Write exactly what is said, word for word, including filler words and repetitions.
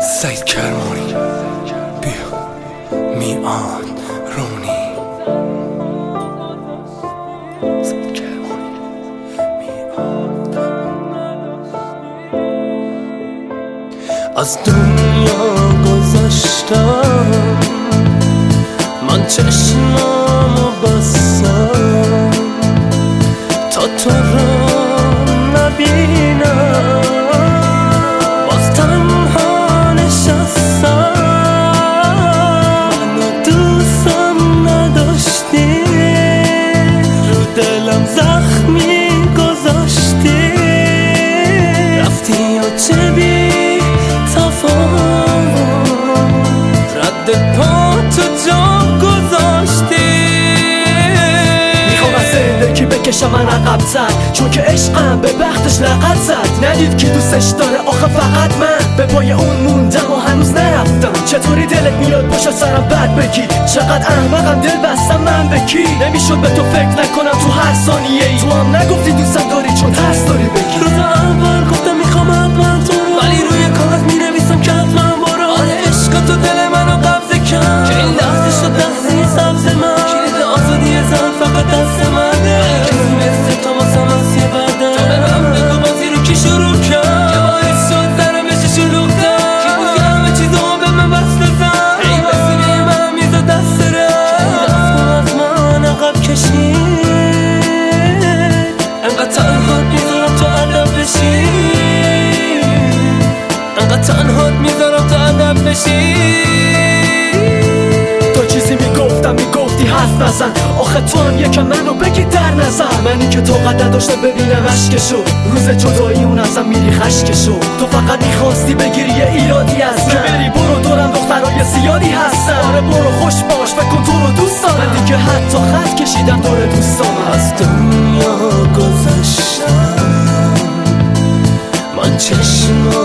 سعید کرمانی بیا میاد رونی سعید کرمانی میاد. از دنیا گذشتم من چشمامو بستم تا تو رو نبینم، باز تنها نشستم. منو دوستم نداشتی، رو دلم زخمی گذاشتی، رفتی و چه بی تفاوت رد پا تو جا گذاشتی. میخوام از زندگی بکشم من عقب‌تر، چون که عشقم به بختش لقب زد. ندید که دوستش داره آخه فقط من به پای اون موندم و هنوز نرفتم. چطوری دلت میاد باشه سرم بد بگی، چقدر احمقم دل بستم من به کی. نمیشد به تو فکر نکنم تو هر ثانیه ای، تو هم نگفتی دوستم داری چون ترس داری بگی. روز اول گفتم میخوام حتما تو رو، ولی روی کاغذ مینویسم که حتما برو. آره عشق تو دل منو قبضه کرد، که این لحظه شد لحظه سبز من. کلید آزادی زن فقط دست منه، کسی مثل تو واسم از یه بردن. تو به من بگو بازی رو کی شروع کرد، که باعث شد سرم بشه شلوغ‌تر. کی بود که همه چیزو به من بسته زد، ای به سینه من میزد دست رد. که رفت و از من عقب کشید، انقدر تنهات میذارم تو ادب بشی، انقدر تنهات میذارم تو ادب بشی. تو چیزی میگفتم میگفتی حرف نزن، آخه تو هم یکم منو بگی در نظر. منی که طاقت نداشتم ببینم اشکشو، روز جدایی اون ازم میری خشکشو. تو فقط میخواستی بگیری یه ایرادی از من، که بری برو دورم دخترای زیادی هستن. آره برو خوش باش فکر تو رو دوست دارم، من دیگه حتی خط کشیدم دور دوستام. از دنیا گذشتم من چشمام